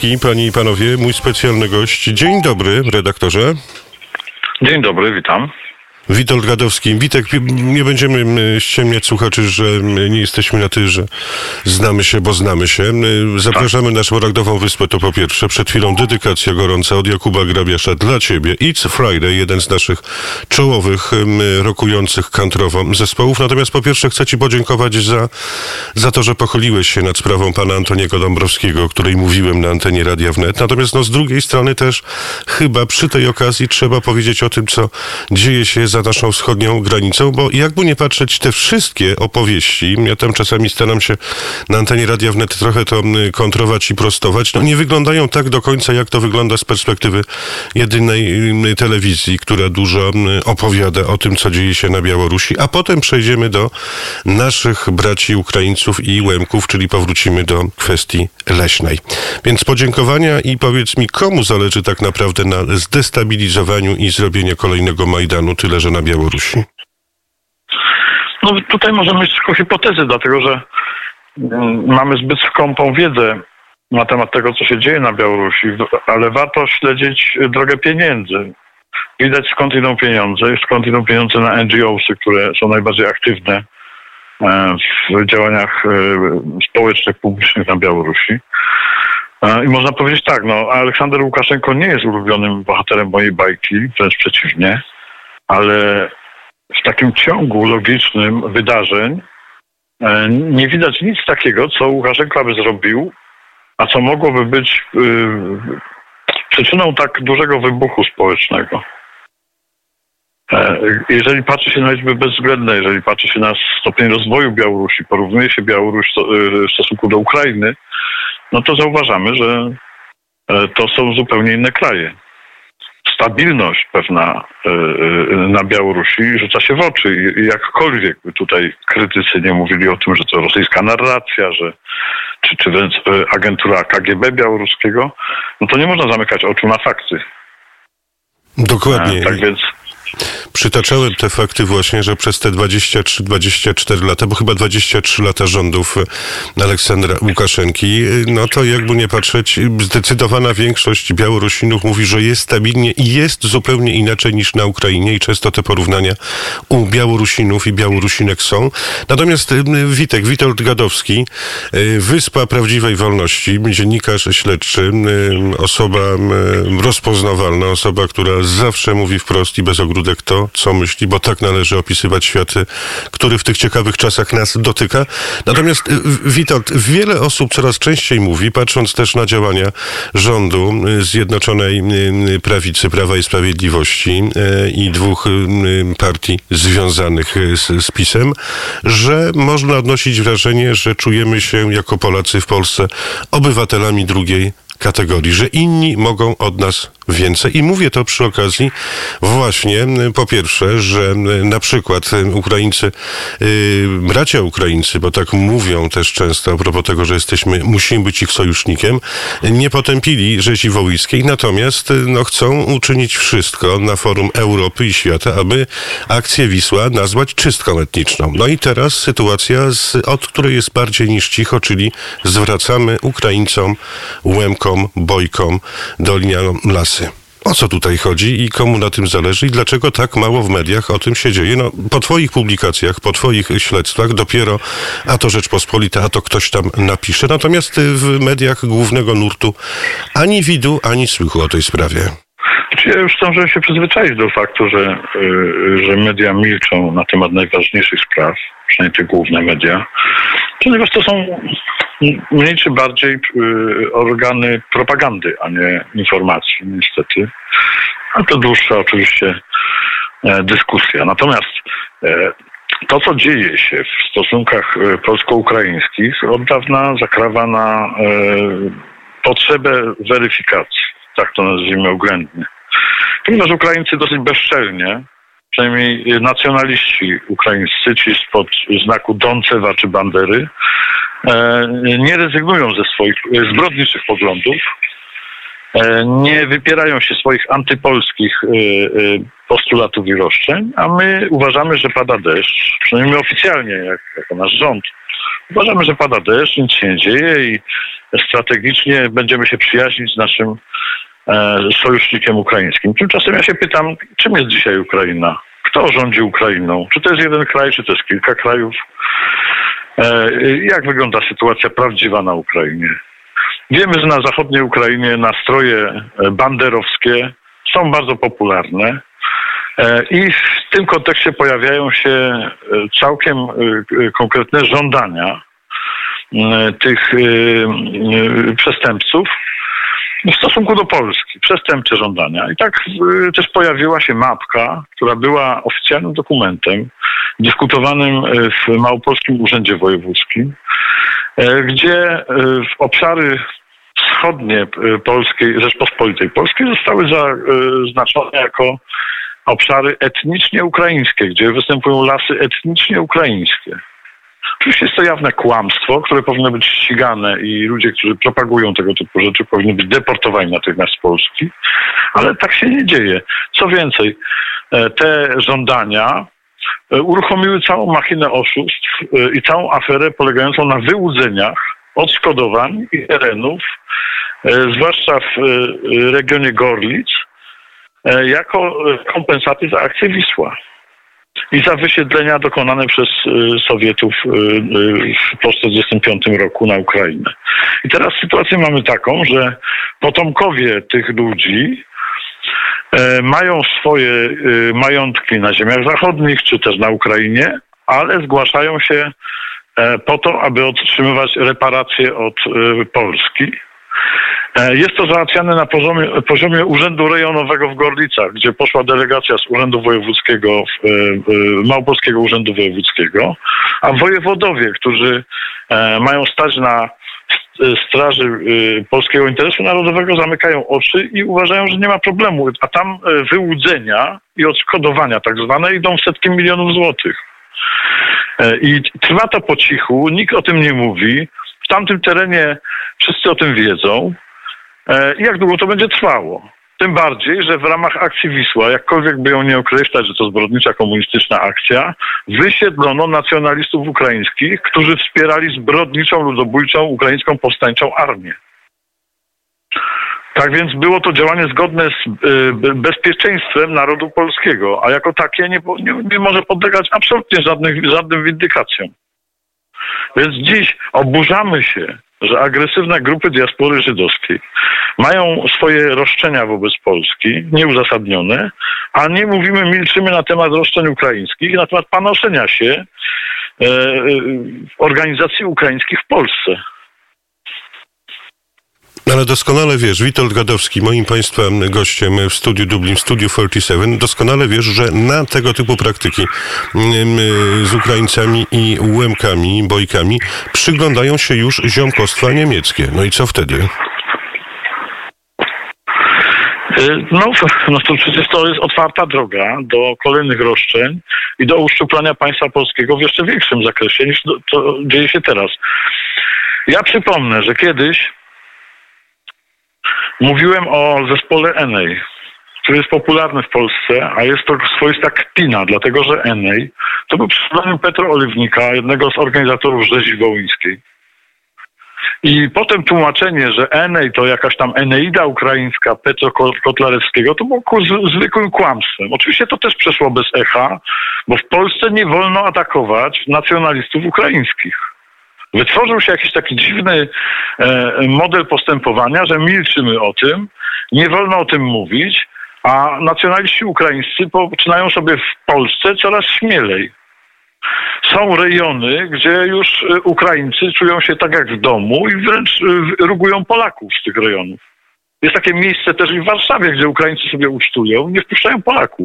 Panie i panowie, mój specjalny gość. Dzień dobry, redaktorze. Dzień dobry, witam. Witold Gadowski. Witek, nie będziemy ściemniać słuchaczy, że nie jesteśmy na ty, że znamy się, bo znamy się. Zapraszamy na Szmaragdową Wyspę, to po pierwsze. Przed chwilą dedykacja gorąca od Jakuba Grabiasza dla ciebie. It's Friday, jeden z naszych czołowych, rokujących kantrowo zespołów. Natomiast po pierwsze chcę ci podziękować za to, że pochyliłeś się nad sprawą pana Antoniego Dąbrowskiego, o której mówiłem na antenie Radia Wnet. Natomiast z drugiej strony też chyba przy tej okazji trzeba powiedzieć o tym, co dzieje się za naszą wschodnią granicą, bo jakby nie patrzeć, te wszystkie opowieści, ja tam czasami staram się na antenie Radia Wnet trochę to kontrować i prostować, nie wyglądają tak do końca, jak to wygląda z perspektywy jedynej telewizji, która dużo opowiada o tym, co dzieje się na Białorusi, a potem przejdziemy do naszych braci Ukraińców i Łemków, czyli powrócimy do kwestii leśnej. Więc podziękowania i powiedz mi, komu zależy tak naprawdę na zdestabilizowaniu i zrobieniu kolejnego Majdanu, tyle że na Białorusi? No tutaj możemy mieć tylko hipotezy, dlatego że mamy zbyt skąpą wiedzę na temat tego, co się dzieje na Białorusi, ale warto śledzić drogę pieniędzy. Widać, skąd idą pieniądze i skąd idą pieniądze na NGO-sy, które są najbardziej aktywne w działaniach społecznych, publicznych na Białorusi. I można powiedzieć tak, Aleksander Łukaszenko nie jest ulubionym bohaterem mojej bajki, wręcz przeciwnie, ale w takim ciągu logicznym wydarzeń nie widać nic takiego, co Łukaszenko by zrobił, a co mogłoby być przyczyną tak dużego wybuchu społecznego. Jeżeli patrzy się na liczby bezwzględne, jeżeli patrzy się na stopień rozwoju Białorusi, porównuje się Białoruś w stosunku do Ukrainy, to zauważamy, że to są zupełnie inne kraje. Stabilność pewna na Białorusi rzuca się w oczy i jakkolwiek by tutaj krytycy nie mówili o tym, że to rosyjska narracja, czy wręcz agentura KGB białoruskiego, to nie można zamykać oczu na fakty. Dokładnie. Tak więc Przytaczałem te fakty właśnie, że przez te 23-24 lata, bo chyba 23 lata rządów Aleksandra Łukaszenki, to jakby nie patrzeć, zdecydowana większość Białorusinów mówi, że jest stabilnie i jest zupełnie inaczej niż na Ukrainie i często te porównania u Białorusinów i Białorusinek są. Natomiast Witold Gadowski, Wyspa Prawdziwej Wolności, dziennikarz śledczy, osoba rozpoznawalna, osoba, która zawsze mówi wprost i bez ogródek to, co myśli, bo tak należy opisywać świat, który w tych ciekawych czasach nas dotyka. Natomiast Witold, wiele osób coraz częściej mówi, patrząc też na działania rządu Zjednoczonej Prawicy, Prawa i Sprawiedliwości i dwóch partii związanych z PiS-em, że można odnosić wrażenie, że czujemy się jako Polacy w Polsce obywatelami drugiej kategorii, że inni mogą od nas więcej. I mówię to przy okazji właśnie, po pierwsze, że na przykład Ukraińcy, bracia Ukraińcy, bo tak mówią też często a propos tego, że musimy być ich sojusznikiem, nie potępili rzezi wołyjskiej, natomiast chcą uczynić wszystko na forum Europy i świata, aby akcję Wisła nazwać czystką etniczną. I teraz sytuacja, od której jest bardziej niż cicho, czyli zwracamy Ukraińcom, Łemkom, Bojkom, Dolinianom lasy. O co tutaj chodzi i komu na tym zależy i dlaczego tak mało w mediach o tym się dzieje? Po twoich publikacjach, po twoich śledztwach dopiero a to Rzeczpospolita, a to ktoś tam napisze. Natomiast w mediach głównego nurtu ani widu, ani słychu o tej sprawie. Ja już zdążyłem się przyzwyczaić do faktu, że media milczą na temat najważniejszych spraw, przynajmniej te główne media, ponieważ to są mniej czy bardziej organy propagandy, a nie informacji, niestety. A to dłuższa oczywiście dyskusja. Natomiast to, co dzieje się w stosunkach polsko-ukraińskich, od dawna zakrawa na potrzebę weryfikacji, tak to nazwijmy oględnie. Ponieważ Ukraińcy dosyć bezczelnie, przynajmniej nacjonaliści ukraińscy, ci spod znaku Doncewa czy Bandery, nie rezygnują ze swoich zbrodniczych poglądów, nie wypierają się swoich antypolskich postulatów i roszczeń, a my uważamy, że pada deszcz, przynajmniej oficjalnie, jako nasz rząd Uważamy, że pada deszcz, nic się nie dzieje i strategicznie będziemy się przyjaźnić z naszym sojusznikiem ukraińskim. Tymczasem ja się pytam, czym jest dzisiaj Ukraina? Kto rządzi Ukrainą? Czy to jest jeden kraj, czy to jest kilka krajów? Jak wygląda sytuacja prawdziwa na Ukrainie? Wiemy, że na zachodniej Ukrainie nastroje banderowskie są bardzo popularne i w tym kontekście pojawiają się całkiem konkretne żądania tych przestępców w stosunku do Polski. Przestępcze żądania. I tak też pojawiła się mapka, która była oficjalnym dokumentem dyskutowanym w Małopolskim Urzędzie Wojewódzkim, gdzie obszary wschodnie Polskiej, Rzeczpospolitej Polskiej zostały zaznaczone jako obszary etnicznie ukraińskie, gdzie występują lasy etnicznie ukraińskie. Oczywiście jest to jawne kłamstwo, które powinno być ścigane i ludzie, którzy propagują tego typu rzeczy, powinni być deportowani natychmiast z Polski, ale tak się nie dzieje. Co więcej, te żądania uruchomiły całą machinę oszustw i całą aferę polegającą na wyłudzeniach odszkodowań i terenów, zwłaszcza w regionie Gorlic, jako kompensaty za akcję Wisła i za wysiedlenia dokonane przez Sowietów po 1945 roku na Ukrainę. I teraz sytuację mamy taką, że potomkowie tych ludzi mają swoje majątki na ziemiach zachodnich, czy też na Ukrainie, ale zgłaszają się po to, aby otrzymywać reparacje od Polski. Jest to załatwiane na poziomie Urzędu Rejonowego w Gorlicach, gdzie poszła delegacja z Urzędu Wojewódzkiego, Małopolskiego Urzędu Wojewódzkiego, a wojewodowie, którzy mają stać na straży polskiego interesu narodowego, zamykają oczy i uważają, że nie ma problemu. A tam wyłudzenia i odszkodowania tak zwane idą w setki milionów złotych. I trwa to po cichu, nikt o tym nie mówi. W tamtym terenie wszyscy o tym wiedzą. I jak długo to będzie trwało? Tym bardziej, że w ramach akcji Wisła, jakkolwiek by ją nie określać, że to zbrodnicza komunistyczna akcja, wysiedlono nacjonalistów ukraińskich, którzy wspierali zbrodniczą, ludobójczą ukraińską powstańczą armię. Tak więc było to działanie zgodne z bezpieczeństwem narodu polskiego, a jako takie nie może podlegać absolutnie żadnym windykacjom. Więc dziś oburzamy się, że agresywne grupy diaspory żydowskiej mają swoje roszczenia wobec Polski, nieuzasadnione, a nie mówimy, milczymy na temat roszczeń ukraińskich, na temat panoszenia się organizacji ukraińskich w Polsce. Ale doskonale wiesz, Witold Gadowski, moim Państwa gościem w Studiu Dublin, w Studiu 47, doskonale wiesz, że na tego typu praktyki z Ukraińcami i Łemkami, Bojkami przyglądają się już ziomkostwa niemieckie. No i co wtedy? No to przecież to jest otwarta droga do kolejnych roszczeń i do uszczuplania państwa polskiego w jeszcze większym zakresie niż to dzieje się teraz. Ja przypomnę, że kiedyś mówiłem o zespole Enej, który jest popularny w Polsce, a jest to swoista kpina, dlatego że Enej to był pseudonim Petra Oliwnika, jednego z organizatorów rzezi wołyńskiej. I potem tłumaczenie, że Enej to jakaś tam Eneida ukraińska Petro Kotlarewskiego, to było zwykłym kłamstwem. Oczywiście to też przeszło bez echa, bo w Polsce nie wolno atakować nacjonalistów ukraińskich. Wytworzył się jakiś taki dziwny model postępowania, że milczymy o tym, nie wolno o tym mówić, a nacjonaliści ukraińscy poczynają sobie w Polsce coraz śmielej. Są rejony, gdzie już Ukraińcy czują się tak jak w domu i wręcz rugują Polaków z tych rejonów. Jest takie miejsce też i w Warszawie, gdzie Ukraińcy sobie ucztują i nie wpuszczają Polaków.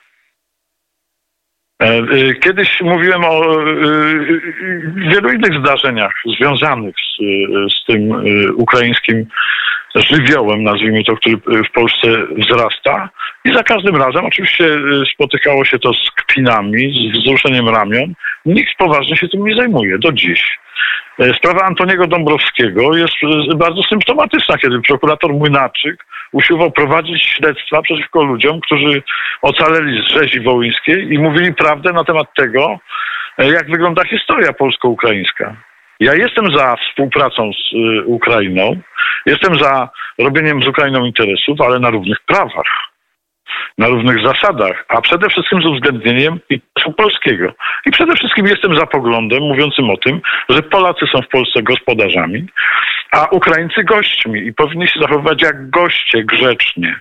Kiedyś mówiłem o wielu innych zdarzeniach związanych z tym ukraińskim żywiołem, nazwijmy to, który w Polsce wzrasta i za każdym razem oczywiście spotykało się to z kpinami, z wzruszeniem ramion. Nikt poważnie się tym nie zajmuje do dziś. Sprawa Antoniego Dąbrowskiego jest bardzo symptomatyczna, kiedy prokurator Młynaczyk usiłował prowadzić śledztwa przeciwko ludziom, którzy ocaleli z rzezi wołyńskiej i mówili prawdę na temat tego, jak wygląda historia polsko-ukraińska. Ja jestem za współpracą z Ukrainą, jestem za robieniem z Ukrainą interesów, ale na równych prawach, na równych zasadach, a przede wszystkim z uwzględnieniem interesu polskiego. I przede wszystkim jestem za poglądem mówiącym o tym, że Polacy są w Polsce gospodarzami, a Ukraińcy gośćmi i powinni się zachowywać jak goście, grzecznie.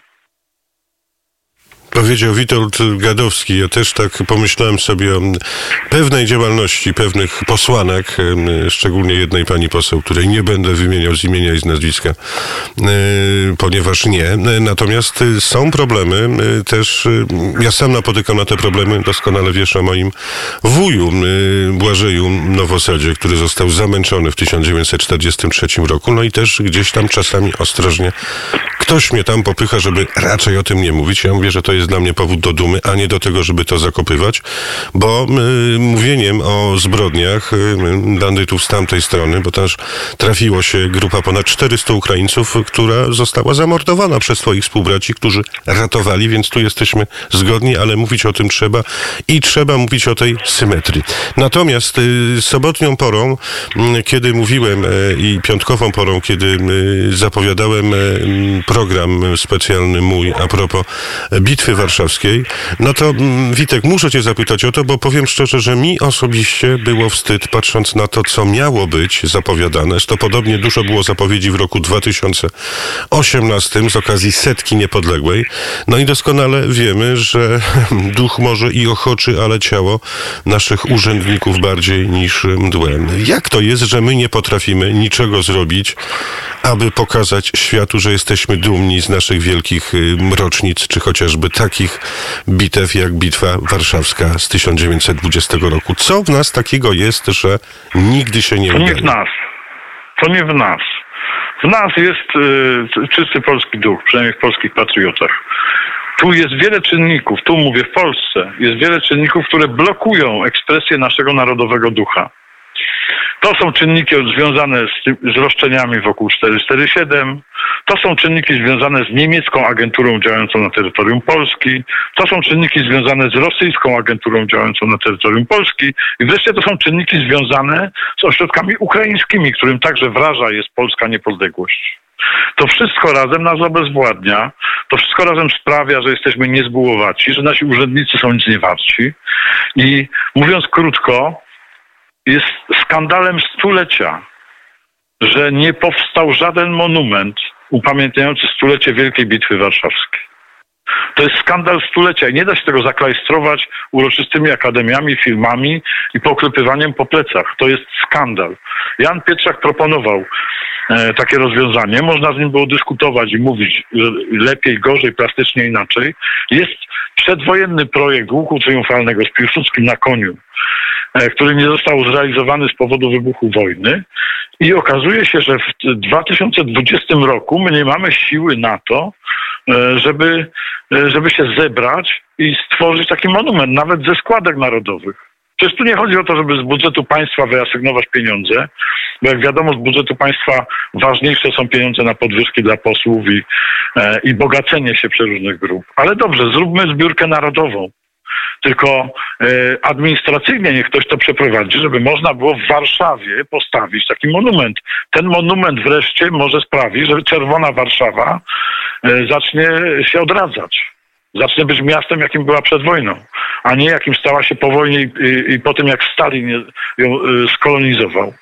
Powiedział Witold Gadowski. Ja też tak pomyślałem sobie o pewnej działalności pewnych posłanek, szczególnie jednej pani poseł, której nie będę wymieniał z imienia i z nazwiska, ponieważ nie. Natomiast są problemy też, ja sam napotykam na te problemy, doskonale wiesz o moim wuju Błażeju Nowosadzie, który został zamęczony w 1943 roku, no i też gdzieś tam czasami ostrożnie ktoś mnie tam popycha, żeby raczej o tym nie mówić. Ja mówię, że to jest dla mnie powód do dumy, a nie do tego, żeby to zakopywać, bo mówieniem o zbrodniach bandytów z tamtej strony, bo też trafiło się grupa ponad 400 Ukraińców, która została zamordowana przez swoich współbraci, którzy ratowali, więc tu jesteśmy zgodni, ale mówić o tym trzeba i trzeba mówić o tej symetrii. Natomiast sobotnią porą, kiedy mówiłem i piątkową porą, kiedy zapowiadałem program specjalny mój a propos Bitwy Warszawskiej, no to Witek, muszę cię zapytać o to, bo powiem szczerze, że mi osobiście było wstyd, patrząc na to, co miało być zapowiadane. To podobnie dużo było zapowiedzi w roku 2018 z okazji setki niepodległej. No i doskonale wiemy, że duch może i ochoczy, ale ciało naszych urzędników bardziej niż mdłe. Jak to jest, że my nie potrafimy niczego zrobić, aby pokazać światu, że jesteśmy dumni z naszych wielkich rocznic, czy chociażby takich bitew jak Bitwa Warszawska z 1920 roku? Co w nas takiego jest, że nigdy się nie udaje? To nie w nas. To nie w nas. W nas jest czysty polski duch, przynajmniej w polskich patriotach. Tu jest wiele czynników, tu mówię w Polsce, jest wiele czynników, które blokują ekspresję naszego narodowego ducha. To są czynniki związane z roszczeniami wokół 447. To są czynniki związane z niemiecką agenturą działającą na terytorium Polski. To są czynniki związane z rosyjską agenturą działającą na terytorium Polski. I wreszcie to są czynniki związane z ośrodkami ukraińskimi, którym także wraża jest polska niepodległość. To wszystko razem nas obezwładnia. To wszystko razem sprawia, że jesteśmy niezbułowaci, że nasi urzędnicy są nic nie warci. I mówiąc krótko, jest skandalem stulecia, że nie powstał żaden monument upamiętniający stulecie Wielkiej Bitwy Warszawskiej. To jest skandal stulecia i nie da się tego zaklajstrować uroczystymi akademiami, filmami i poklepywaniem po plecach. To jest skandal. Jan Pietrzak proponował takie rozwiązanie. Można z nim było dyskutować i mówić lepiej, gorzej, plastycznie, inaczej. Jest przedwojenny projekt Łuku Triumfalnego z Piłsudskim na koniu, który nie został zrealizowany z powodu wybuchu wojny. I okazuje się, że w 2020 roku my nie mamy siły na to, żeby się zebrać i stworzyć taki monument, nawet ze składek narodowych. Przecież tu nie chodzi o to, żeby z budżetu państwa wyasygnować pieniądze, bo jak wiadomo, z budżetu państwa ważniejsze są pieniądze na podwyżki dla posłów i bogacenie się przeróżnych grup. Ale dobrze, zróbmy zbiórkę narodową. Tylko administracyjnie niech ktoś to przeprowadzi, żeby można było w Warszawie postawić taki monument. Ten monument wreszcie może sprawić, że czerwona Warszawa zacznie się odradzać. Zacznie być miastem, jakim była przed wojną, a nie jakim stała się po wojnie i po tym, jak Stalin ją skolonizował.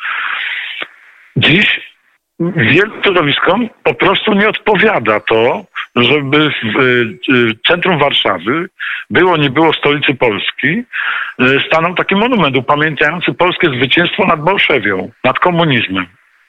Dziś wielu środowiskom po prostu nie odpowiada to, żeby w centrum Warszawy było, nie było stolicy Polski, stanął taki monument upamiętniający polskie zwycięstwo nad Bolszewią, nad komunizmem.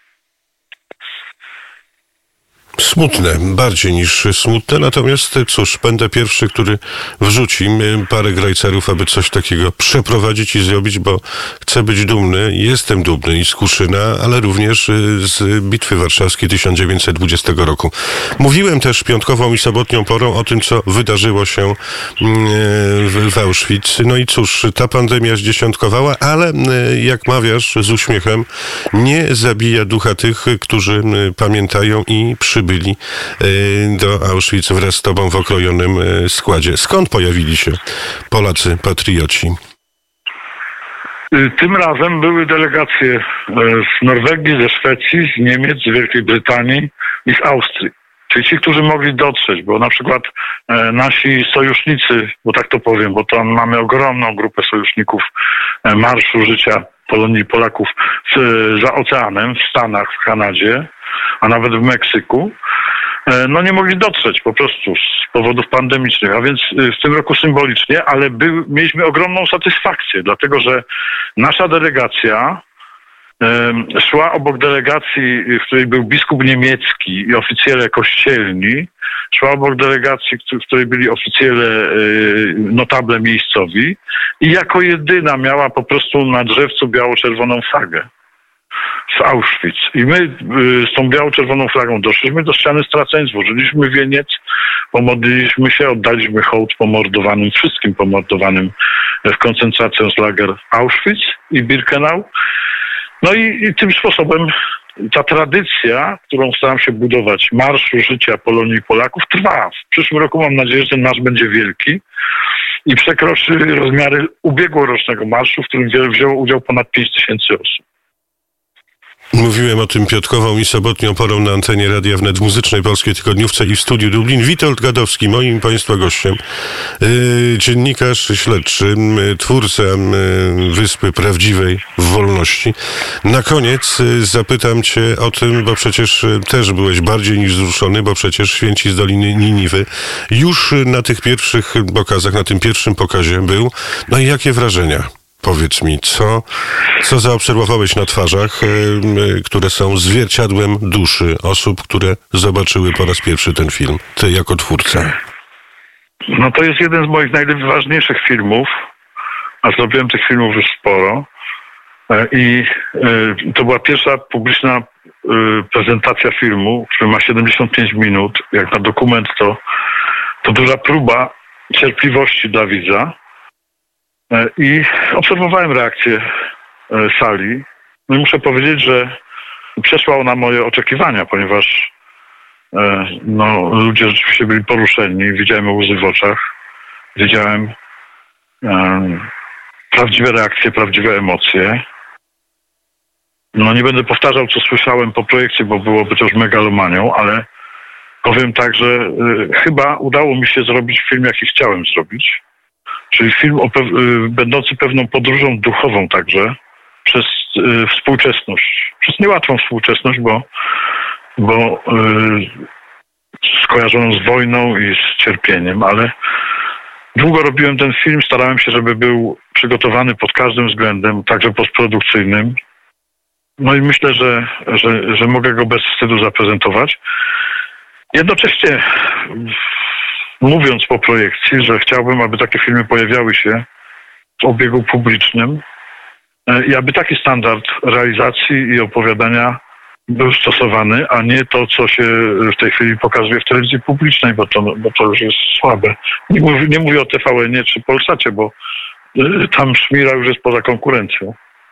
Smutne, bardziej niż smutne, natomiast cóż, będę pierwszy, który wrzuci parę grajcerów, aby coś takiego przeprowadzić i zrobić, bo chcę być dumny, jestem dumny i z Kuszyna, ale również z Bitwy Warszawskiej 1920 roku. Mówiłem też piątkową i sobotnią porą o tym, co wydarzyło się w Auschwitz. No i cóż, ta pandemia zdziesiątkowała, ale jak mawiasz z uśmiechem, nie zabija ducha tych, którzy pamiętają i przybyli do Auschwitz wraz z tobą w okrojonym składzie. Skąd pojawili się Polacy patrioci? Tym razem były delegacje z Norwegii, ze Szwecji, z Niemiec, z Wielkiej Brytanii i z Austrii. Czyli ci, którzy mogli dotrzeć, bo na przykład nasi sojusznicy, bo tak to powiem, bo tam mamy ogromną grupę sojuszników Marszu Życia Polonii i Polaków za oceanem, w Stanach, w Kanadzie, a nawet w Meksyku, no nie mogli dotrzeć po prostu z powodów pandemicznych, a więc w tym roku symbolicznie, ale mieliśmy ogromną satysfakcję, dlatego że nasza delegacja szła obok delegacji, w której był biskup niemiecki i oficjele kościelni, szła obok delegacji, w której byli oficjele, notable miejscowi i jako jedyna miała po prostu na drzewcu biało-czerwoną flagę z Auschwitz. I my z tą biało-czerwoną flagą doszliśmy do ściany straceń, złożyliśmy wieniec, pomodliliśmy się, oddaliśmy hołd pomordowanym, wszystkim pomordowanym w koncentracyjnym Auschwitz i Birkenau. No i tym sposobem ta tradycja, którą staram się budować, Marszu Życia Polonii i Polaków, trwa. W przyszłym roku mam nadzieję, że ten marsz będzie wielki i przekroczy rozmiary ubiegłorocznego marszu, w którym wzięło udział ponad 5000 osób. Mówiłem o tym piątkową i sobotnią porą na antenie Radia Wnet w Muzycznej Polskiej Tygodniówce i w studiu Lublin. Witold Gadowski, moim Państwa gościem, dziennikarz śledczy, twórca Wyspy Prawdziwej w Wolności. Na koniec zapytam Cię o tym, bo przecież też byłeś bardziej niż wzruszony, bo przecież Święci z Doliny Niniwy już na tych pierwszych pokazach, na tym pierwszym pokazie był. No i jakie wrażenia? Powiedz mi, co zaobserwowałeś na twarzach, które są zwierciadłem duszy osób, które zobaczyły po raz pierwszy ten film? Ty jako twórca. No to jest jeden z moich najważniejszych filmów, a zrobiłem tych filmów już sporo. I to była pierwsza publiczna prezentacja filmu, który ma 75 minut. Jak na dokument to duża próba cierpliwości dla widza. I obserwowałem reakcję sali. No i muszę powiedzieć, że przeszła ona moje oczekiwania, ponieważ ludzie rzeczywiście byli poruszeni. Widziałem łzy w oczach. Widziałem prawdziwe reakcje, prawdziwe emocje. No nie będę powtarzał, co słyszałem po projekcie, bo byłoby to już megalomanią, ale powiem tak, że chyba udało mi się zrobić film, jaki chciałem zrobić. Czyli film będący pewną podróżą duchową także przez współczesność. Przez niełatwą współczesność, bo skojarzoną z wojną i z cierpieniem, ale długo robiłem ten film, starałem się, żeby był przygotowany pod każdym względem, także postprodukcyjnym. No i myślę, że mogę go bez wstydu zaprezentować. Jednocześnie mówiąc po projekcji, że chciałbym, aby takie filmy pojawiały się w obiegu publicznym i aby taki standard realizacji i opowiadania był stosowany, a nie to, co się w tej chwili pokazuje w telewizji publicznej, bo to już jest słabe. Nie mówię o TVN-ie czy Polsacie, bo tam szmira już jest poza konkurencją.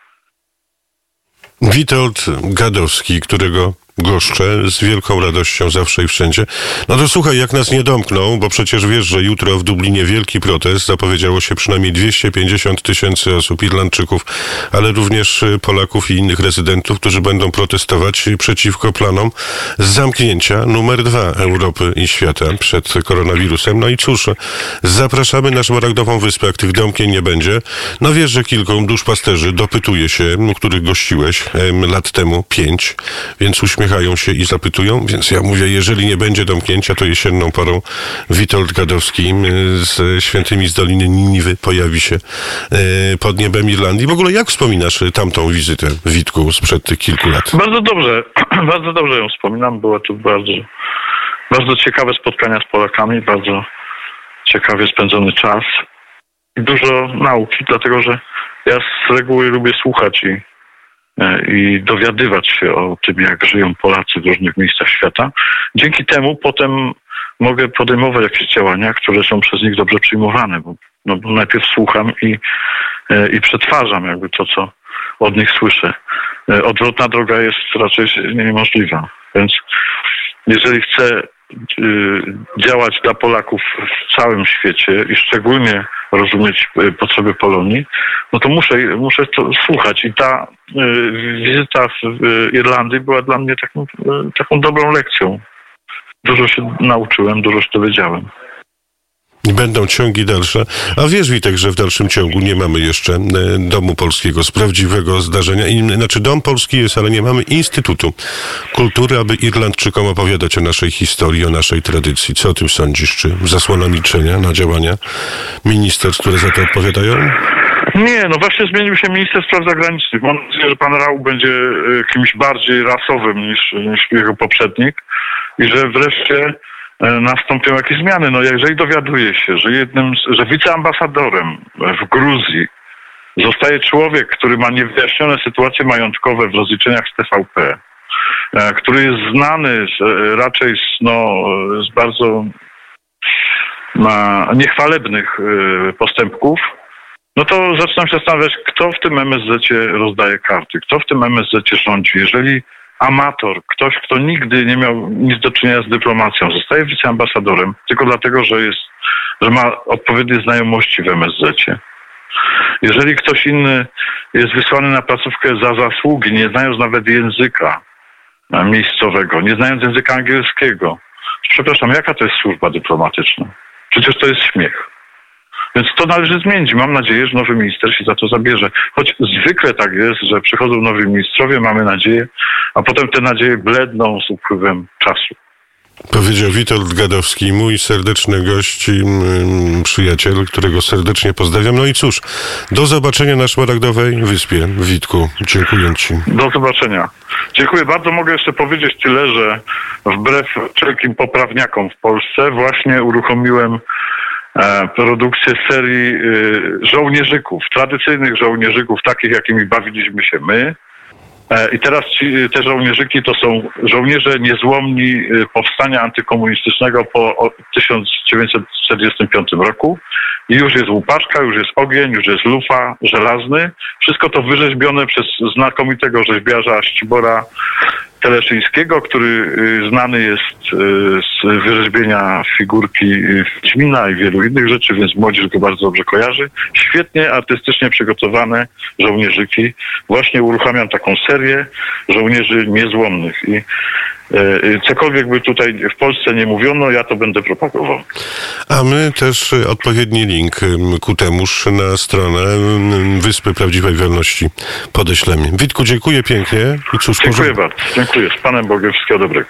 Witold Gadowski, którego goszczę z wielką radością zawsze i wszędzie. No to słuchaj, jak nas nie domkną, bo przecież wiesz, że jutro w Dublinie wielki protest, zapowiedziało się przynajmniej 250 000 osób, Irlandczyków, ale również Polaków i innych rezydentów, którzy będą protestować przeciwko planom zamknięcia numer 2 Europy i świata przed koronawirusem. No i cóż, zapraszamy na Szmaragdową Wyspę, jak tych domknień nie będzie. No wiesz, że kilku duszpasterzy dopytuje się, których gościłeś lat temu 5, więc uśmiechają się i zapytują, więc ja mówię, jeżeli nie będzie domknięcia, to jesienną porą Witold Gadowski z Świętymi z Doliny Niniwy pojawi się pod niebem Irlandii. W ogóle jak wspominasz tamtą wizytę, Witku, sprzed tych kilku lat? Bardzo dobrze ją wspominam. Było to bardzo ciekawe spotkania z Polakami, bardzo ciekawie spędzony czas i dużo nauki, dlatego że ja z reguły lubię słuchać i dowiadywać się o tym, jak żyją Polacy w różnych miejscach świata. Dzięki temu potem mogę podejmować jakieś działania, które są przez nich dobrze przyjmowane, bo najpierw słucham i przetwarzam jakby to, co od nich słyszę. Odwrotna droga jest raczej niemożliwa. Więc jeżeli chcę działać dla Polaków w całym świecie i szczególnie rozumieć potrzeby Polonii, no to muszę to słuchać. I ta wizyta w Irlandii była dla mnie taką dobrą lekcją. Dużo się nauczyłem, dużo się dowiedziałem. I będą ciągi dalsze. A wiesz, Witek, że w dalszym ciągu nie mamy jeszcze Domu Polskiego z prawdziwego zdarzenia. Znaczy Dom Polski jest, ale nie mamy Instytutu Kultury, aby Irlandczykom opowiadać o naszej historii, o naszej tradycji. Co o tym sądzisz? Czy zasłona milczenia na działania ministerstw, które za to odpowiadają? Nie, no właśnie zmienił się minister spraw zagranicznych. Mam nadzieję, że pan Rau będzie kimś bardziej rasowym niż jego poprzednik i że wreszcie nastąpią jakieś zmiany. No jeżeli dowiaduje się, że wiceambasadorem w Gruzji zostaje człowiek, który ma niewyjaśnione sytuacje majątkowe w rozliczeniach z TVP, który jest znany raczej z bardzo niechwalebnych postępków, no to zaczynam się zastanawiać, kto w tym MSZ-cie rozdaje karty, kto w tym MSZ-cie rządzi. Jeżeli amator, ktoś, kto nigdy nie miał nic do czynienia z dyplomacją, zostaje wiceambasadorem tylko dlatego, że ma odpowiednie znajomości w MSZ-cie. Jeżeli ktoś inny jest wysłany na placówkę za zasługi, nie znając nawet języka miejscowego, nie znając języka angielskiego, przepraszam, jaka to jest służba dyplomatyczna? Przecież to jest śmiech. Więc to należy zmienić. Mam nadzieję, że nowy minister się za to zabierze. Choć zwykle tak jest, że przychodzą nowi ministrowie, mamy nadzieję, a potem te nadzieje bledną z upływem czasu. Powiedział Witold Gadowski, mój serdeczny gość, przyjaciel, którego serdecznie pozdrawiam. No i cóż, do zobaczenia na Szmaragdowej Wyspie. Witku, dziękuję Ci. Do zobaczenia. Dziękuję bardzo. Mogę jeszcze powiedzieć tyle, że wbrew wszelkim poprawniakom w Polsce właśnie uruchomiłem produkcję serii żołnierzyków, tradycyjnych żołnierzyków, takich jakimi bawiliśmy się my. I teraz te żołnierzyki to są żołnierze niezłomni powstania antykomunistycznego po 1945 roku. I już jest łupaczka, już jest ogień, już jest lufa żelazny. Wszystko to wyrzeźbione przez znakomitego rzeźbiarza Ścibora Teleszyńskiego, który znany jest z wyrzeźbienia figurki Wiedźmina i wielu innych rzeczy, więc młodzież go bardzo dobrze kojarzy. Świetnie artystycznie przygotowane żołnierzyki. Właśnie uruchamiam taką serię żołnierzy niezłomnych i cokolwiek by tutaj w Polsce nie mówiono, ja to będę propagował. A my też odpowiedni link ku temuż na stronę Wyspy Prawdziwej Wolności podeślemy. Witku, dziękuję pięknie. I cóż, dziękuję bardzo. Dziękuję. Z Panem Bogiem. Wszystkiego dobrego.